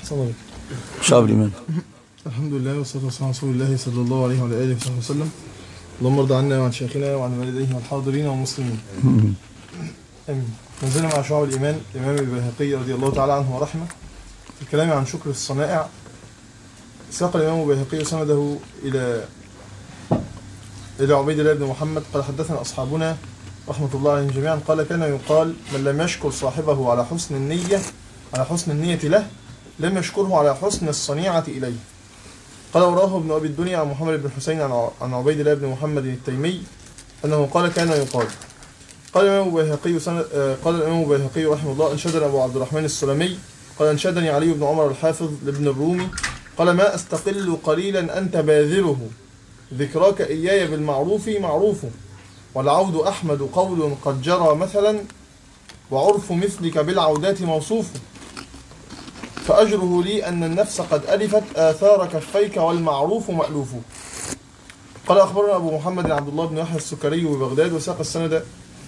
شعب الإيمان. الحمد لله والصلاة والسلام على رسول الله صلى الله عليه وعلى آله وصحبه وسلم. اللهم ارض عنا وعن شيخنا وعن والديه والحاضرين والمسلمين. آمين. نزلنا مع شعب الإيمان الإمام البيهقي رضي الله تعالى عنه ورحمه في الكلام عن شكر الصنائع. ساق الإمام البيهقي سنده إلى عبيد الله بن محمد قال حدثنا أصحابنا رحمة الله عليهم جميعا قال كان يقال من لم يشكر صاحبه على حسن النية له لم يشكره على حسن الصنيعة إليه. قال وراه ابن أبي الدنيا عن محمد بن حسين عن عبيد الله بن محمد التيمي أنه قال كان يقال. قال الإمام البيهقي رحمه الله أنشدني أبو عبد الرحمن السلمي قال أنشدني علي بن عمر الحافظ لابن الرومي قال ما أستقل قليلا أنت باذره ذكراك إياي بالمعروف معروف والعود أحمد قول قد جرى مثلا وعرف مثلك بالعودات موصوف فأجره لي أن النفس قد ألفت آثار كفيك والمعروف مألوف. قال أخبرنا أبو محمد عبد الله بن يحيى السكري ببغداد وساق السند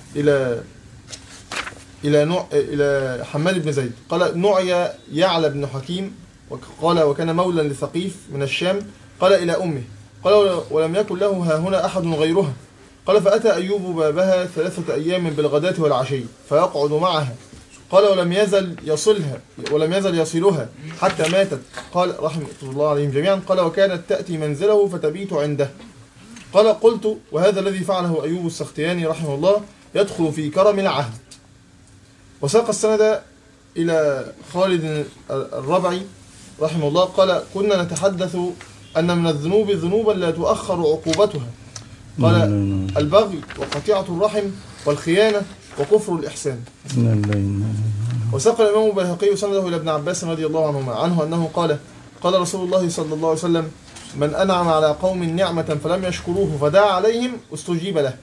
إلى حماد بن زيد قال نعي يعلى بن حكيم قال وكان مولا لثقيف من الشام قال إلى أمه قال ولم يكن له ها هنا أحد غيرها قال فأتى أيوب بابها 3 أيام بالغداة والعشي فيقعد معها قال ولم يزل يصلها حتى ماتت قال رحمه الله عليهم جميعا قال وكانت تأتي منزله فتبيت عنده. قال قلت وهذا الذي فعله أيوب السختياني رحمه الله يدخل في كرم العهد. وساق السند إلى خالد الربعي رحمه الله قال كنا نتحدث أن من الذنوب ذنوبا لا تؤخر عقوبتها قال البغي وقطيعة الرحم والخيانة وكفر الإحسان. وساق الإمام البيهقي سنده إلى ابن عباس رضي الله عنه أنه قال رسول الله صلى الله عليه وسلم من أنعم على قوم نعمة فلم يشكروه فدعا عليهم استجيب له.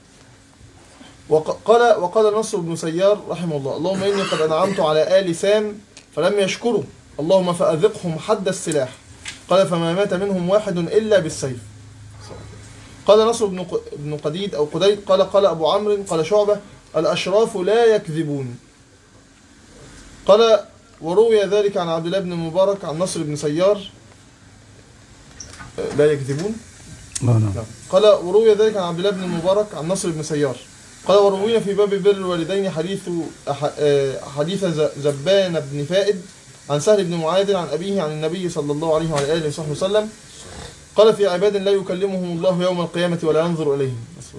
وقال نصر بن سيار رحمه الله اللهم إني قد أنعمت على آل سام فلم يشكروا اللهم فأذقهم حد السلاح قال فما مات منهم واحد إلا بالسيف. قال نصر بن قديد أو قديد قال أبو عمرو قال شعبة الأشراف لا يكذبون. قال وروي ذلك عن عبد الله بن المبارك عن نصر بن سيار لا يكذبون. قال وروي ذلك عن عبد الله بن المبارك عن نصر بن سيار قال وروينا في باب بر الوالدين حديث زبان بن فائد عن سهل بن معاذ عن أبيه عن النبي صلى الله عليه وعلى آله وصحبه وسلم قال في عباد لا يكلمهم الله يوم القيامة ولا ينظر إليهم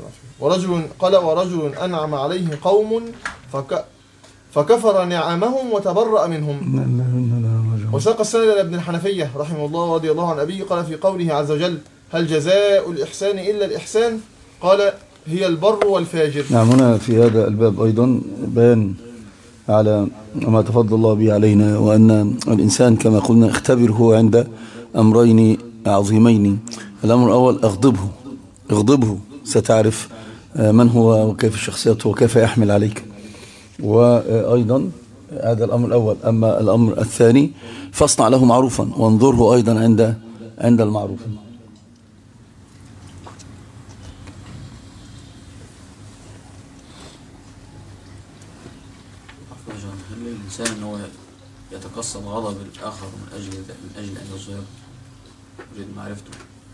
ورجل أنعم عليه قوم فكفر نعمهم وتبرأ منهم. وساق السند إلى ابن الحنفية رحمه الله رضي الله عن أبيه قال في قوله عز وجل هل جزاء الإحسان إلا الإحسان قال هي البر والفاجر. نعم هنا في هذا الباب أيضا بيان على ما تفضل الله به علينا وأن الإنسان كما قلنا اختبره عند أمرين عظيمين. الأمر الأول اغضبه ستعرف من هو وكيف شخصيته وكيف يحمل عليك. وأيضا هذا الأمر الأول. أما الأمر الثاني فاصنع له معروفا وانظره أيضا عند المعروف. هل الإنسان هو يتقصد غضب الآخر من أجل أن يظهر يريد معرفته؟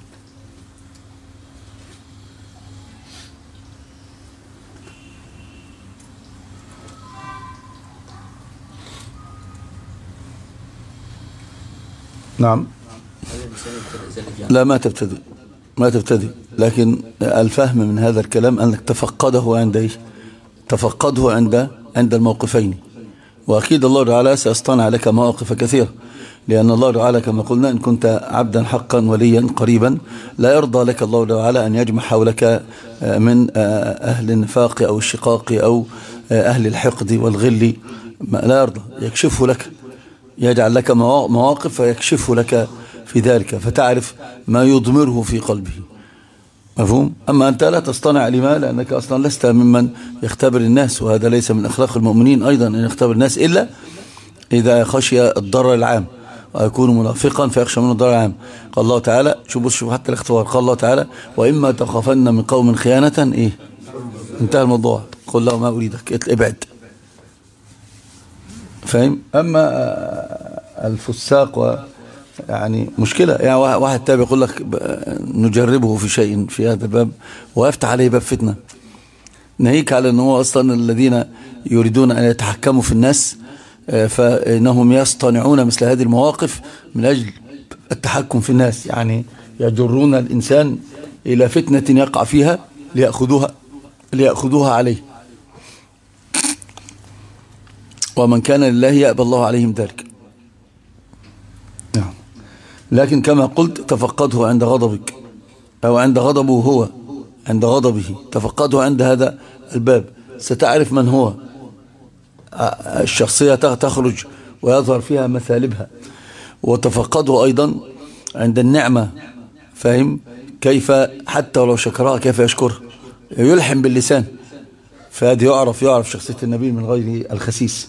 نعم لا ما تبتدئ لكن الفهم من هذا الكلام أنك تفقده عند الموقفين. وأكيد الله تعالى سيصطنع لك مواقف كثيرة لأن الله تعالى كما قلنا إن كنت عبدا حقا وليا قريبا لا يرضى لك الله تعالى أن يجمع حولك من أهل النفاق أو الشقاق أو أهل الحقد والغل لا يرضى يكشفه لك يجعل لك مواقف فيكشفه لك في ذلك فتعرف ما يضمره في قلبه. مفهوم؟ أما أنت لا تصطنع لما لأنك أصلا لست ممن يختبر الناس وهذا ليس من أخلاق المؤمنين أيضا أن يختبر الناس إلا إذا خشي الضرر العام ويكون منافقا فيخشى منه الضرر العام. قال الله تعالى شوف حتى الاختبار قال الله تعالى وإما تخافن من قوم خيانة انتهى الموضوع قل له ما أريدك ابعد. فاهم؟ أما الفساق يعني مشكلة. يعني واحد تابع يقول لك نجربه في شيء في هذا الباب ويفتح عليه باب فتنة، ناهيك على أنه أصلا الذين يريدون أن يتحكموا في الناس فإنهم يصطنعون مثل هذه المواقف من أجل التحكم في الناس، يعني يجرون الإنسان إلى فتنة يقع فيها ليأخذوها عليه، ومن كان لله يأبى الله عليهم ذلك. نعم. لكن كما قلت تفقده عند غضبك أو عند غضبه هو، عند غضبه تفقده عند هذا الباب ستعرف من هو. الشخصية تخرج ويظهر فيها مثالبها. وتفقده أيضا عند النعمة، فاهم كيف حتى ولو شكرها كيف يشكرها، يلحم باللسان، فهذا يعرف شخصية النبي من غير الخسيس.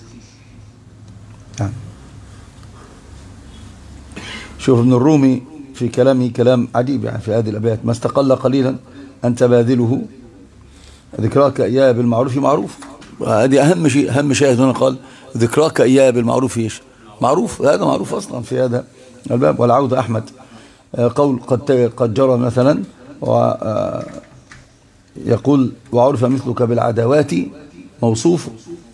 شوف ابن الرومي في كلامه كلام عجيب يعني في هذه الأبيات: ما استقل قليلا أن تبادله ذكراك إياه بالمعروف معروف. هذه أهم شيء هنا قال ذكراك إياه بالمعروف إيش معروف، هذا معروف أصلا في هذا الباب. والعود أحمد قول قد جرى مثلا يقول وعرف مثلك بالعداوات موصوف.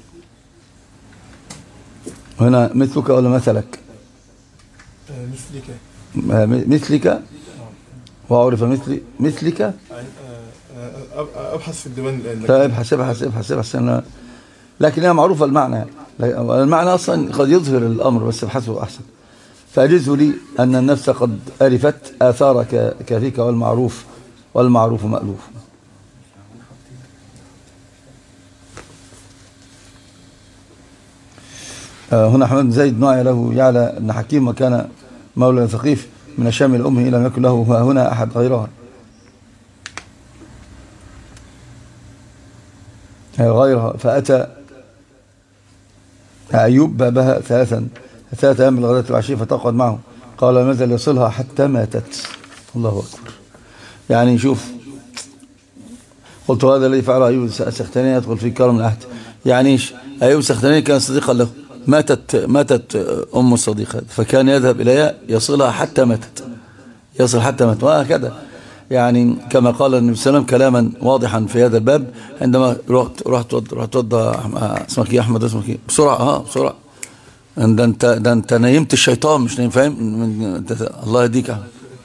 هنا مثلك ولا مثلك؟ مثلك وعرف مثلك. ابحث في الديوان الان. ابحث لكنها معروفة المعنى أصلا قد يظهر الأمر، بس ابحثه أحسن. فأجز لي أن النفس قد ألفت آثارك كفيك والمعروف مألوف. هنا حماد بن زيد نوعي له يعلى أن حكيم وكان مولى ثقيف من الشام إلى أمه لم يكن له هنا أحد غيرها فأتى أيوب بابها ثلاثة أيام بالغداة والعشي فتقعد معه، قال لم يزل يصلها حتى ماتت. الله أكبر. يعني شوف، قلت هذا الذي فعله أيوب السختياني يدخل في كرم العهد. يعني أيوب السختياني كان صديقا له، ماتت أم الصديقة فكان يذهب إليها يصلها حتى ماتت، يصل حتى ماتت، وهكذا. يعني كما قال النبي صلى الله عليه وسلم كلاما واضحا في هذا الباب عندما رحت توضى اسمك ايه احمد، اسمك ايه بسرعه ده انت نيمت الشيطان مش نايم، فاهم؟ الله يهديك.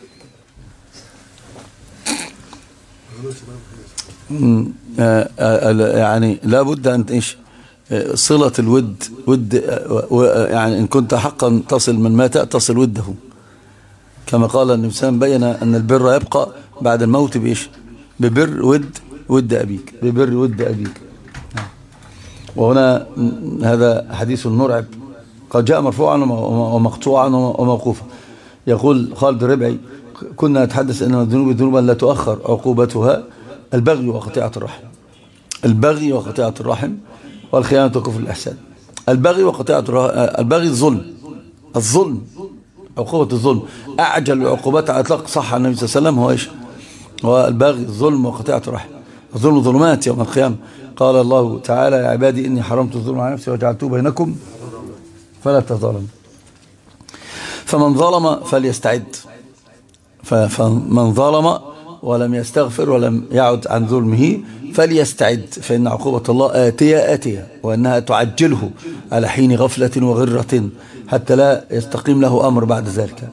يعني لابد ان ايش صلة الود يعني ان كنت حقا تصل من مات تصل وده، كما قال النبي صلى الله عليه وسلم بين ان البر يبقى بعد الموت بايش؟ ببر ود ابيك، ببر ود ابيك. وهنا هذا حديث مرعب قد جاء مرفوعا ومقطوعا وموقوفا. يقول خالد الربعي كنا نتحدث ان الذنوب ذنوبا لا تؤخر عقوبتها البغي وقطيعة الرحم، البغي وقطيعة الرحم والخيانة وكفر الإحسان. البغي الظلم عقوبة الظلم، أعجل العقوبات على إطلاق صح عن النبي صلى الله عليه وسلم هو إيش؟ هو البغي الظلم وقطيعة الرحم. الظلم ظلمات يوم القيامة. قال الله تعالى يا عبادي إني حرمت الظلم على نفسي وجعلته بينكم فلا تظلموا. فمن ظلم فليستعد، فمن ظلم ولم يستغفر ولم يعد عن ظلمه فليستعد، فإن عقوبة الله آتية وأنها تعجله على حين غفلة وغرة حتى لا يستقيم له أمر بعد ذلك.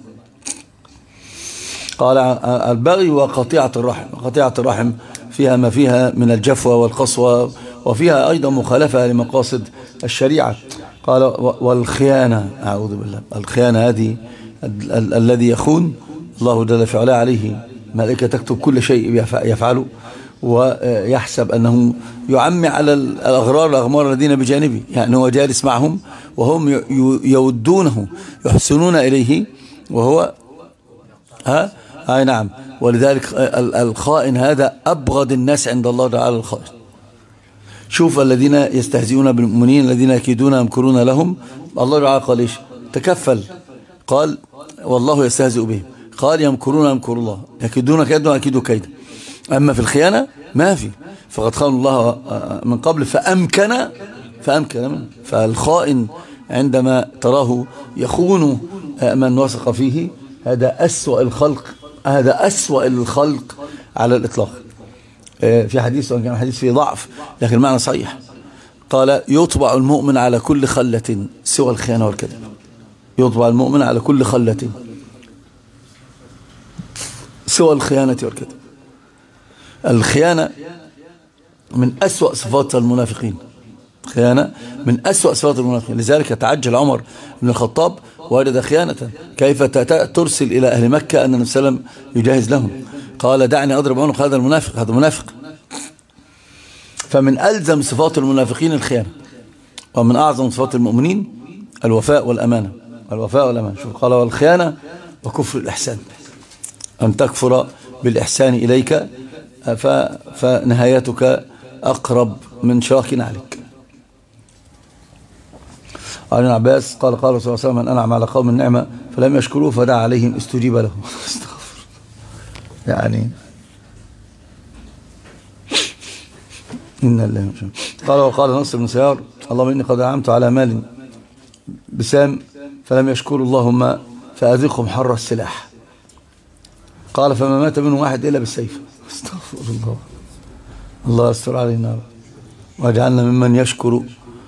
قال البغي وقطيعة الرحم. قطيعة الرحم فيها ما فيها من الجفوة والقسوة، وفيها أيضا مخالفة لمقاصد الشريعة. قال والخيانة، أعوذ بالله، الخيانة هذه الذي يخون الله جل في علاه عليه ملائكة تكتب كل شيء يفعله، ويحسب أنه يعمي على الأغمار الذين بجانبه، يعني هو جالس معهم وهم يودونه يحسنون إليه وهو أي نعم. ولذلك الخائن هذا أبغض الناس عند الله تعالى الخائن. شوف الذين يستهزئون بالمؤمنين الذين يكيدون يمكرون لهم، الله تعالى قال إيش؟ تكفل، قال والله يستهزئ بهم، قال يمكرون يمكر الله، يكيدون كيدا أكيدوا كيدا. أما في الخيانة ما في، فقد خان الله من قبل فأمكن منه. فالخائن عندما تراه يخون من وثق فيه، هذا أسوأ الخلق، هذا أسوأ الخلق على الإطلاق. في حديث وكان حديث فيه ضعف لكن المعنى صحيح، قال يطبع المؤمن على كل خلة سوى الخيانة والكذب. يطبع المؤمن على كل خلة سوى الخيانة والكذب. الخيانة من أسوأ صفات المنافقين، خيانة من أسوأ صفات المنافقين. لذلك تعجل عمر بن الخطاب وجد خيانة، كيف ترسل إلى أهل مكة أن النبي صلى الله عليه وسلم يجهز لهم؟ قال دعني أضرب عنق هذا المنافق، هذا منافق. فمن ألزم صفات المنافقين الخيانة، ومن أعظم صفات المؤمنين الوفاء والأمانة. الوفاء والأمانة، شوف قال والخيانة وكفر الإحسان، أن تكفر بالإحسان إليك فنهايتك أقرب من شراك عليك. عن ابن عباس قال قال صلى الله عليه وسلم من أنعم على قوم النعمة فلم يشكروه فدعا عليهم استجيب له. يعني إن الله قال وقال نصر بن سيار اللهم إني قد أنعمت على مال بسام فلم يشكروا اللهم فأذقهم حر السلاح. قال فما مات منهم واحد إلا بالسيف. استغفر الله. الله يستر علينا واجعلنا ممن يشكر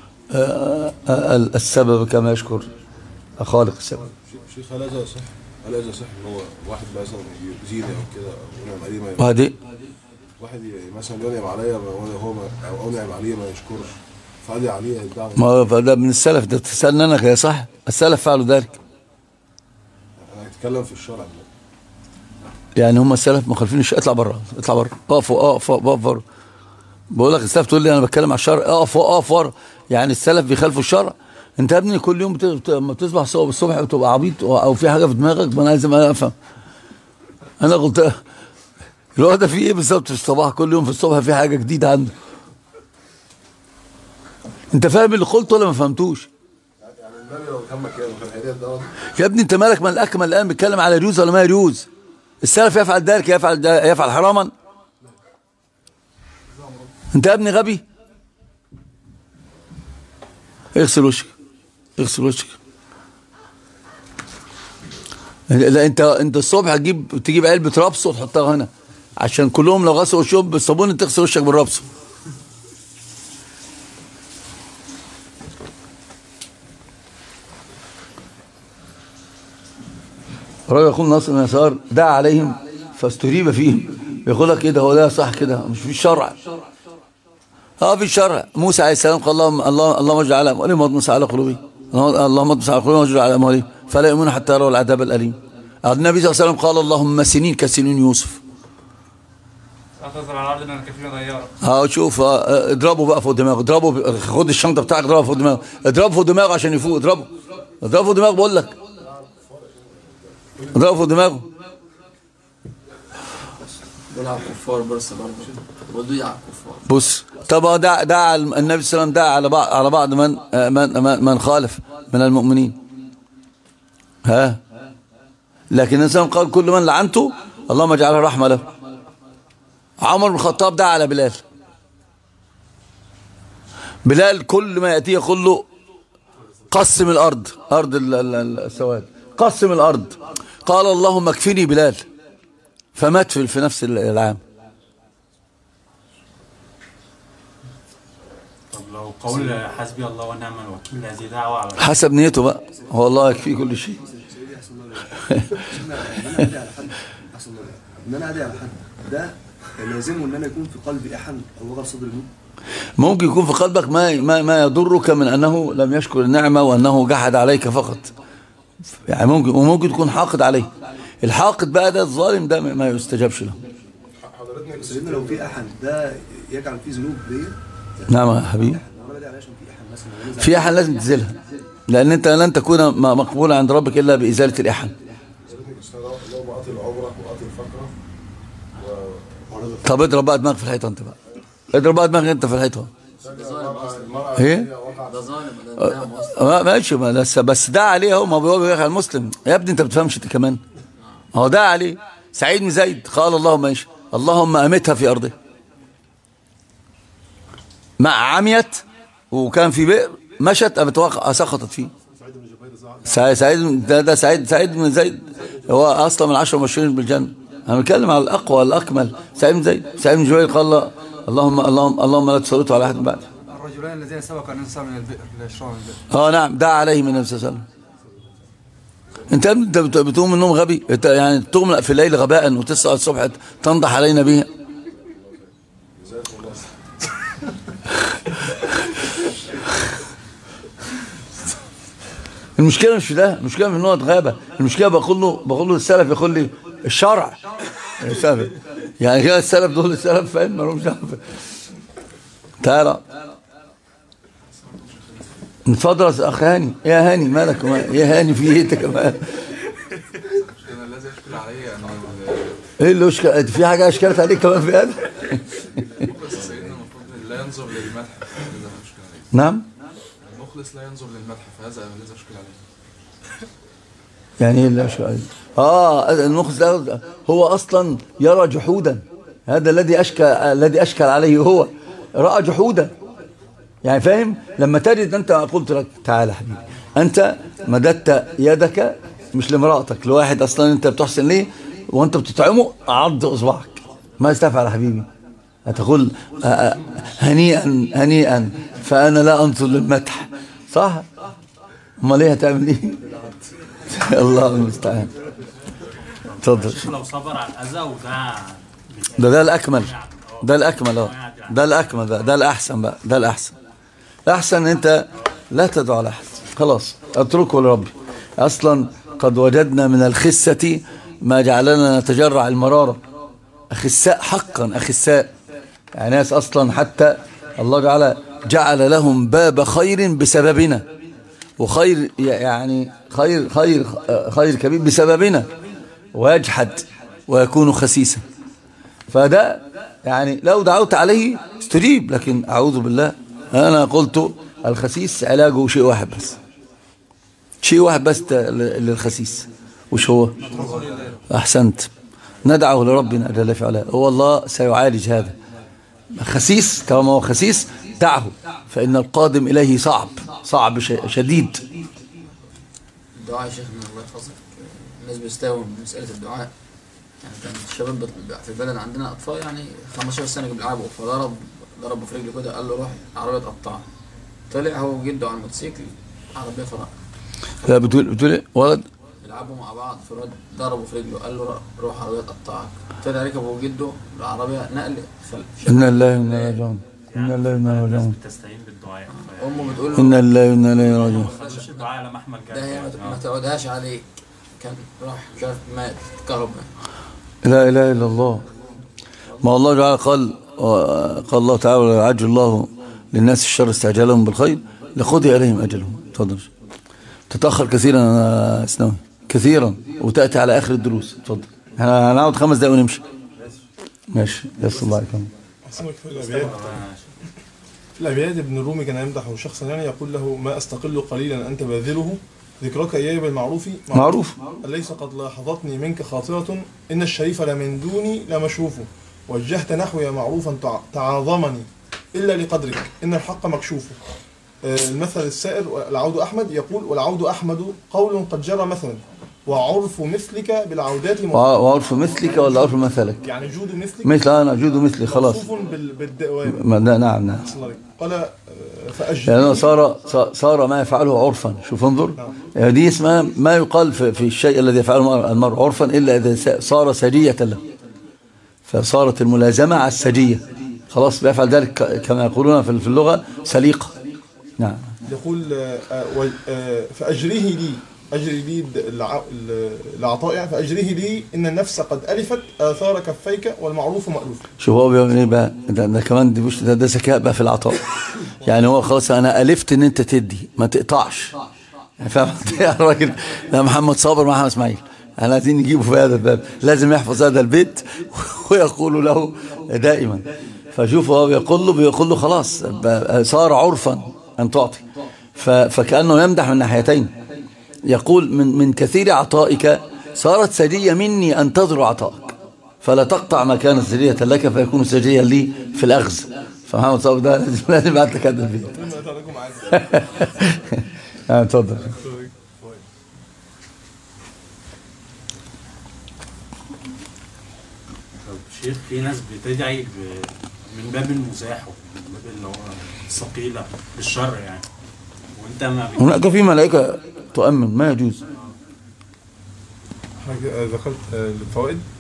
السبب كما يشكر خالق السبب. شيخ هل هذا صح؟ هل هذا صح ان هو واحد مثلا يزيد او كده ونعم عليه ما وهذه واحد مثلا ينعم عليا هو او انعم عليه ما يشكرش فادي عليه الدعوه؟ ما ده من السلف، ده تسالني انا يا صح، السلف فعلوا ذلك. انا اتكلم في الشرع يعني هم السلف مخالفين الشرع. اطلع بره، اطلع بره، اقف بره. بقول لك السلف تقول لي انا بتكلم على الشرع، اقف ورا. يعني السلف بيخالفوا الشرع؟ انت يا ابني كل يوم لما بتصبح الصبح وتبقى عبيط او في حاجه في دماغك، ما انا لازم افهم. انا قلت الواد ده في ايه بالظبط في الصباح؟ كل يوم في الصبح في حاجه جديده عنده. انت فاهم اللي قلته ولا ما فهمتوش؟ يعني النبي لو كان مكانه كان هيدير ده. يا ابني انت مالك من الاكمل الان بيتكلم على يجوز ولا ما يجوز؟ السلف يفعل ذلك، يفعل حراما؟ انت يا ابني غبي. اغسل وشك، اغسل وشك. لا انت الصبح تجيب علبه رابسو وتحطها هنا عشان كلهم لو غسلوا وشهم بالصابون انت تغسل وشك بالرابسو. الراجل يقول ناصر بن يسار دعا عليهم فاستجيب فيهم. يقول لك كده هو ده صح كده؟ مش في الشرع. في الشرع موسى عليه السلام قال اللهم اجعل على اموالهم واطمس على قلوبهم، اللهم اطمس على قلوبهم واجعل على اموالهم فلا يؤمنون حتى يروا العذاب الاليم. النبي صلى الله عليه وسلم قال اللهم سنين كسنين يوسف. اعتذر على الارض ان انا كفيل غيار. شوف اضربه بقى فوق دماغه، اضربه، خد الشنطه بتاعك اضربه فوق دماغه، اضربه فوق دماغه عشان يفوق، اضربه فوق دماغه بقول لك، اضربه فوق دماغه. دول على الكفار بس برضه ودي على الكفار. بص طب دعا النبي صلى الله عليه وسلم دعا على بعض من خالف من المؤمنين. لكن الإنسان قال كل من لعنته اللهم اجعله رحمة له. عمر بن الخطاب دعا على بلال كل ما يأتيه يقول له قسم الأرض، أرض السواد، قسم الأرض. قال اللهم اكفني بلال، فمات في نفس العام. طب لو قول حسبي الله ونعم الوكيل هذه دعوة على حسب نيته بقى، هو الله يكفيه كل شيء. ان انا ادعي على حد ده لازمه ان انا يكون في قلبي احن او وجع صدري منه. ممكن يكون في قلبك ما يضرك من انه لم يشكر النعمه وانه جحد عليك فقط. يعني ممكن تكون حاقد عليه. الحاقد بقى ده الظالم ده ما يستجابش له. حضرتك سيدنا لو في احن ده يجعل فيه ذنوب ليا. نعم يا حبيبي. في احن لازم تزيلها، لان انت لن تكون مقبولا عند ربك الا بازاله الاحن. طب اضرب بقى دماغك في الحيطه انت بقى، اضرب بقى دماغك انت في الحيطه. ايه ده ظالم ماشي، بس ده عليه اهو، ما هو بيقول على المسلم يا ابني انت بتفهمش انت كمان. هو ده عليه. سعيد بن زيد قال اللهم ايش؟ اللهم امتها في ارضه. ما عميت وكان في بئر مشت سقطت فيه. سعيد ده سعيد بن زيد هو اصلا من 10 المبشرين بالجنه. انا بتكلم على الاقوى والاكمل. سعيد بن زيد، سعيد بن جبير قال اللهم لا تسلطوا على احد بعد. الرجلان الذين سبق ان ينسوا من البئر ليشربوا من البئر. نعم، دعا عليه من النبي صلى الله عليه وسلم. انت بتقوم من النوم غبي، انت يعني تقوم في الليل غباء وتصحى الصبح تنضح علينا بيها. المشكله مش في ده، المشكله في ان هو اتغابى. المشكله بقول له السلف يقول لي الشرع السلف، يعني كده السلف دول السلف فاهم ما لهمش دعوه. تعالى نتفضل يا اخ هاني. يا هاني مالك يا هاني في ايه انت كمان؟ انا لازم اشكر عليا ايه اللي اشكل؟ في حاجه اشكلت عليك كمان في هذا؟ بس سيدنا المفروض لا ينظر للمدح، لازم اشكر عليه. نعم، المخلص لا ينظر للمدح، فهذا لازم اشكر عليه. يعني ايه اللي اشكل عليه؟ المخلص هو اصلا يرى جحودا. هذا الذي اشكل عليه هو راى جحودا. يعني فاهم؟ لما تجد انت قلت لك تعالى حبيبي، انت مددت يدك مش لامرأتك، لواحد اصلا انت بتحسن ليه وانت بتطعمه، عض اصبعك. ما استفعل يا حبيبي؟ هتقول هنيئا فانا لا انظر للمدح، صح؟ امال ايه هتعمل ايه؟ الله المستعان. اتفضل. لو صبر على الاذى ده الاكمل، ده الاكمل، ده الاحسن بقى، ده الاحسن. الاحسن انت لا تدعو على احد، خلاص اتركه لربي. اصلا قد وجدنا من الخسة ما جعلنا نتجرع المرارة. اخساء حقا، اخساء يعني ناس اصلا حتى الله جعل لهم باب خير بسببنا، وخير يعني خير كبير بسببنا، ويجحد ويكون خسيسا. فده يعني لو دعوت عليه استجيب، لكن اعوذ بالله انا قلت الخسيس علاجه شيء واحد بس للخسيس. وش هو؟ احسنت، ندعه لربنا جل في علاه، هو الله سيعالج هذا خسيس. كما هو خسيس دعه، فإن القادم إليه صعب شديد. الدعاء يا شيخنا الله يحفظك، الناس بيستووا من مسألة الدعاء. يعني كان الشباب في البلد عندنا أطفال يعني 15 سنة بيلعبوا، فضربوا في رجله كده، قال له روح عربية تقطعها. طلع هو وجده على الموتوسيكل، عربية فرق. لا بتقول ولد يلعبوا مع بعض، في الواد ضربوا في رجله، قال له روح عربية تقطعك. طلع ركب هو وجده العربية نقل إن الله وإنا إليه راجعون. إن الله وإنا إليه راجعون. بتستعين بالدعاء. أمه بتقول له إن الله وإنا إليه راجعون. ما خدش الدعاء لما أحمد ده هي ما تعودهاش عليك، كان راح مش عارف مات كهرباء. لا إله إلا الله. ما الله تعالى قال الله تعالى يعجل الله للناس الشر استعجالهم بالخير لقضي عليهم أجلهم. تفضل. تتأخر كثيرا يا سنوي، كثيرا، وتأتي على آخر الدروس. تفضل. هنقعد 5 دقايق ونمشي. ماشي. يس الله عليكم. في الأبيات ابن الرومي كان يمدح شخصا يعني يقول له: ما أستقل قليلا أنت باذله، ذكرك إياي بالمعروف معروف. أليس قد لاحظتني منك خاطرة، إن الشريف لمن دوني لمشروف، وجهت نحوي معروفا تعاظمني إلا لقدرك، إن الحق مكشوف. المثل السائر العود أحمد يقول: والعود أحمد قول قد جرى مثلا، وعرف مثلك بالعودات وعرف مثلك ولا عرف مثلك؟ يعني جود مثلك مثل أنا جود مثلي خلاص. موصوف بالدوام. نعم. قال يعني صار ما يفعله عرفا. شوف انظر، يعني دي اسمها ما يقال في الشيء الذي يفعله المرء عرفا إلا إذا صار سجية له، فصارت الملازمة على السجية، خلاص بيفعل ذلك كما يقولون في اللغة سليقة. نعم. يقول فأجريه لي، أجري لي العطاء يعني، فأجريه لي إن النفس قد ألفت آثار كفيك والمعروف مألوف. شوف هو بيعمل ايه بقى؟ ده كمان ده ذكاء بقى في العطاء. يعني هو خلاص انا ألفت ان انت تدي ما تقطعش. يعني فاهم الراجل ده محمد صابر مع احمد اسماعيل، احنا عايزين نجيبه في هذا الباب، لازم يحفظ هذا البيت ويقول له دائما. فشوف هو بيقول له خلاص صار عرفا ان تعطي، فكأنه يمدح من ناحيتين. يقول من كثير عطائك صارت سجية مني أنتظر عطائك، فلا تقطع ما كانت سجية لك فيكون سجية لي في الأخذ. فمحمد صابر ده لازم يبعت لك هذا الفيديو. اتفضل. شيخ في ناس بتدعي من باب المزاح ومن باب اللي هو الثقيلة بالشر يعني، وانت ما هناك في ملائكة تؤمن، ما يجوز. دخلت الفوائد.